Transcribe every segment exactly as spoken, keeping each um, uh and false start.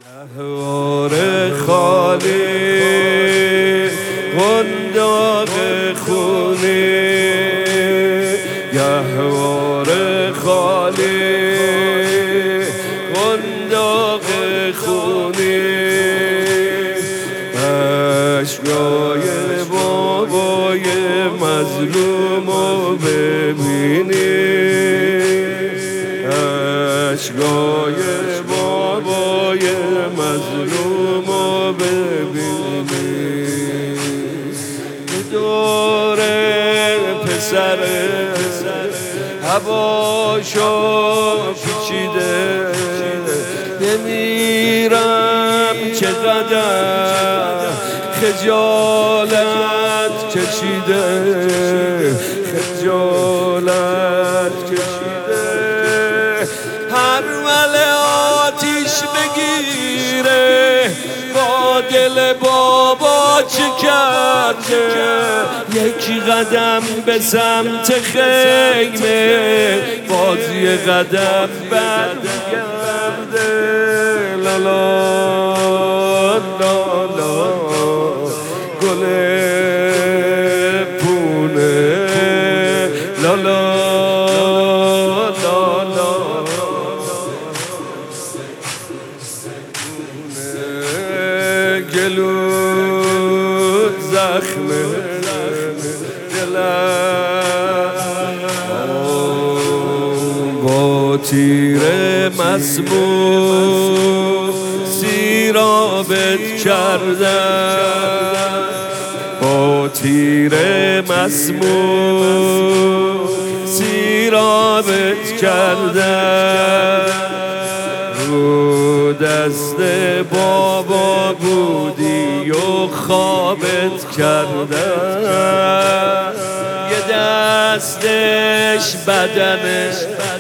گهوار خالی قنداق خونی، گهوار خالی قنداق خونی، اشکای بابای مظلومو ببینی، اشکای بابای مظلومو ببینی، دور پسر هواشو پیچیده، نمیرم چقدر خجالت کشیده، خجالت کشیده، هر مله آتیش بگیره با دل بابا چه کرده، یک قدم به سمت خیمه بازی قدم برگرده، لالا لالا گل پونه، لالا لالا گلود زخمه دلم، با تیر مسموم سیرابت کردم، با تیر مسموم سیرابت کردم، رو دست بابا بودی و خوابت کردم، یه دستش بدنش،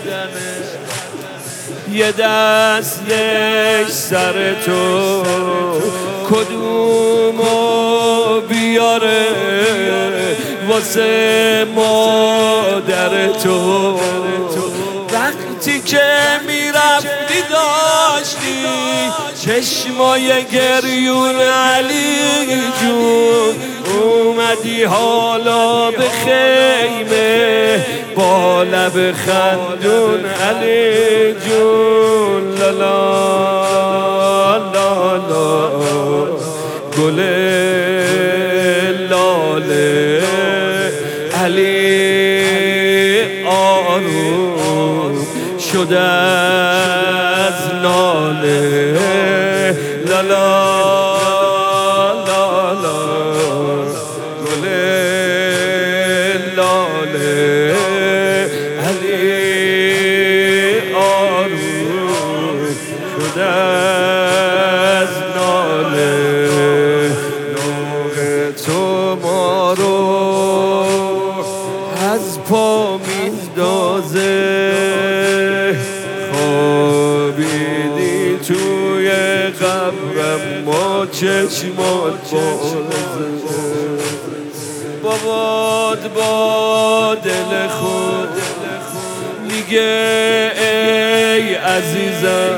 یه دستش سر تو، کدومو بیاره واسه مادر تو، وقتی که میرفتی داشتی چشمای گریون علی جون، اومدی حالا به خیمه با لب خندون علی جون، لالا لالا گل لاله علی آروم شده از ناله، لالا لالا گل لاله علی آروم شده از ناله، نوع تو ما رو از پا میندازه، خوابیدی توی قبرم ما چشمات بازه، بابات با دل خود میگه ای عزیزم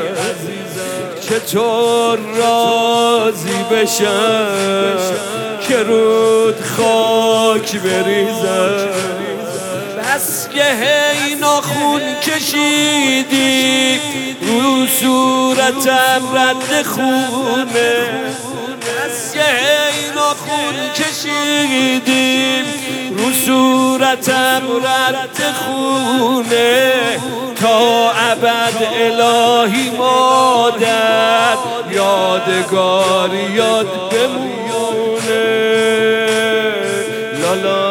چطور راضی بشم که رود خاک بریزم، بس که هی ناخون کشیدی رو صورتم رد خونه، بس که هی ناخون کشیدی رو صورتم رد خونه، تا ابد الهی مادر یادگار یاد بمونه، لالا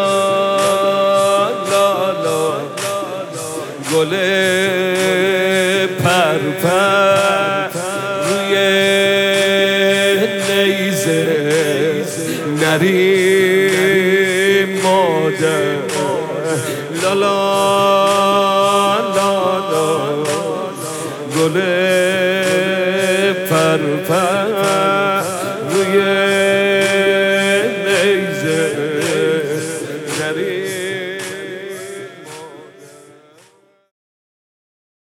لالا گل پرپر روی نیزه نریم مادر، لالا لالا گل پرپر